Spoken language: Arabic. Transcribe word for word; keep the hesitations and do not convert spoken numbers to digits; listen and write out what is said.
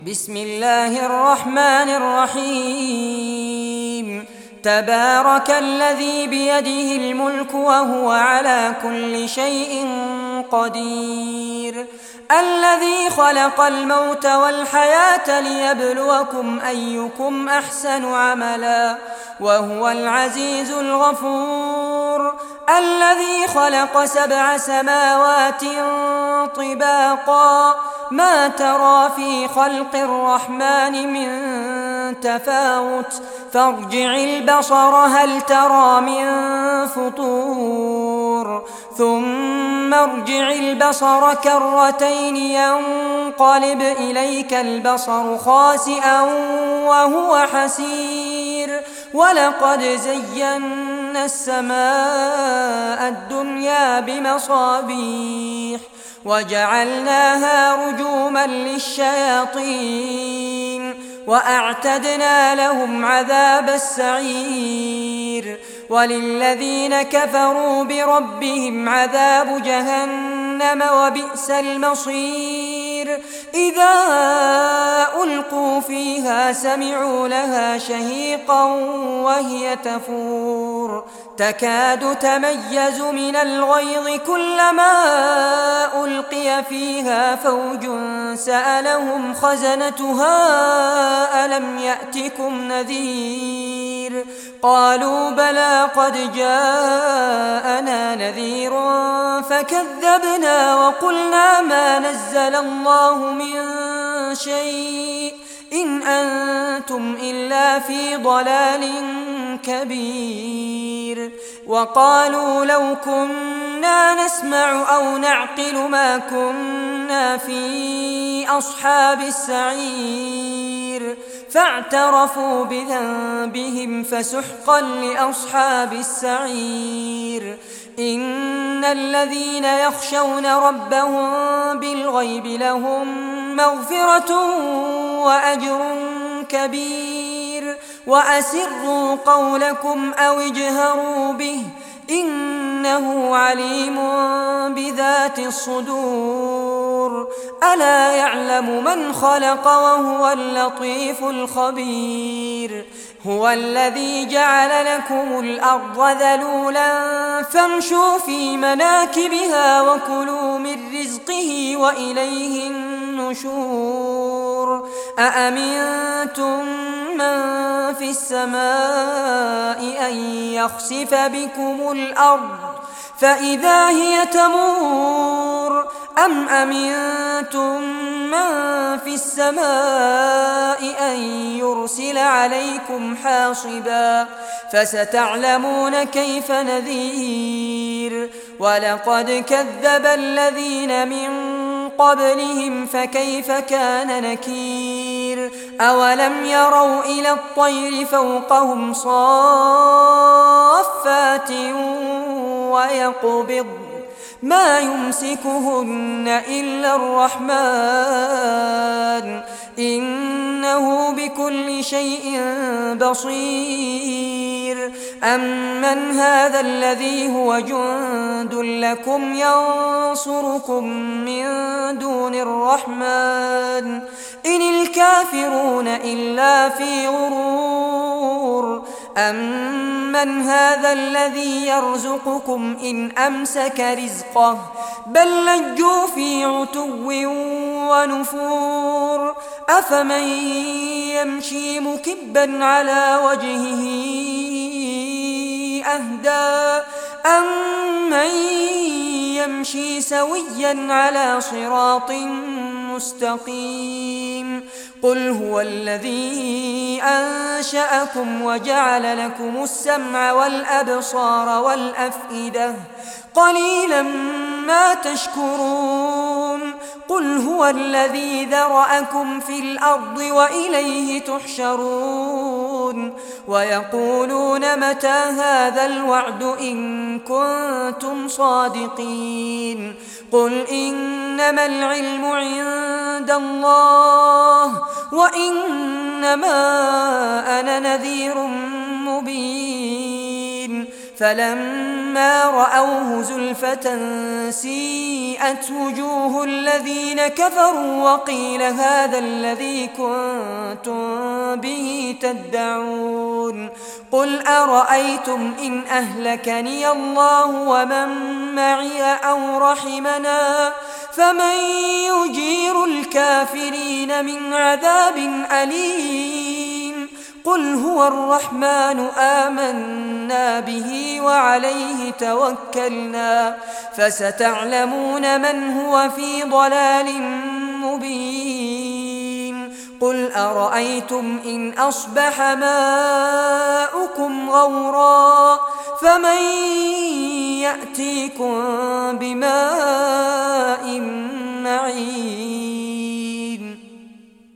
بسم الله الرحمن الرحيم تبارك الذي بيده الملك وهو على كل شيء قدير الذي خلق الموت والحياة ليبلوكم أيكم أحسن عملا وهو العزيز الغفور الذي خلق سبع سماوات طباقا ما ترى في خلق الرحمن من تفاوت فارجع البصر هل ترى من فطور ثم ارجع البصر كرتين ينقلب إليك البصر خاسئا وهو حسير ولقد زينا السماء الدنيا بمصابيح وجعلناها رجوما للشياطين وأعتدنا لهم عذاب السعير وللذين كفروا بربهم عذاب جهنم وبئس المصير إذا ألقوا فيها سمعوا لها شهيقا وهي تفور تكاد تميز من الغيظ كلما ألقي فيها فوج سألهم خزنتها ألم يأتكم نذير قالوا بلى قد جاءنا نذير فكذبنا وقلنا ما نزل الله من شيء إن أنتم إلا في ضلال كبير وقالوا لو كنا نسمع أو نعقل ما كنا في أصحاب السعير فاعترفوا بذنبهم فسحقا لأصحاب السعير إن الذين يخشون ربهم بالغيب لهم مغفرة وأجر كبير وأسروا قولكم أو اجهروا به إنه عليم بذات الصدور ألا يعلم من خلق وهو اللطيف الخبير هو الذي جعل لكم الأرض ذلولا فامشوا في مناكبها وكلوا من رزقه وإليه النشور أأمنتم من في السماء أن يخسف بكم الأرض فإذا هي تمور أم أمنتم من في السماء أن يرسل عليكم حاصبا فستعلمون كيف نذير ولقد كذب الذين من قبلهم فكيف كان نكير أولم يروا إلى الطير فوقهم صافات ويقبض ما يمسكهن إلا الرحمن إنه بكل شيء بصير أمن هذا الذي هو جند لكم ينصركم من دون الرحمن إن الكافرون إلا في غرور أمن هذا الذي يرزقكم إن أمسك رزقه بل لجوا في عتو ونفور أفمن يمشي مكبا على وجهه أهدى أمن يمشي سويا على صراط مستقيم قل هو الذي أنشأكم وجعل لكم السمع والأبصار والأفئدة قليلا ما تشكرون قل هو الذي ذرأكم في الأرض وإليه تحشرون ويقولون متى هذا الوعد إن كنتم صادقين قل إنما العلم عند الله وإنما أنا نذير مبين فلما رأوه زلفة سيئت وجوه الذين كفروا وقيل هذا الذي كنتم به تدعون قل أرأيتم إن أهلكني الله ومن معي أو رحمنا فمن يجير الكافرين من عذاب أليم قل هو الرحمن آمنا به وعليه توكلنا فستعلمون من هو في ضلال مبين قل أرأيتم إن أصبح ماؤكم غورا فمن يأتيكم بماء معين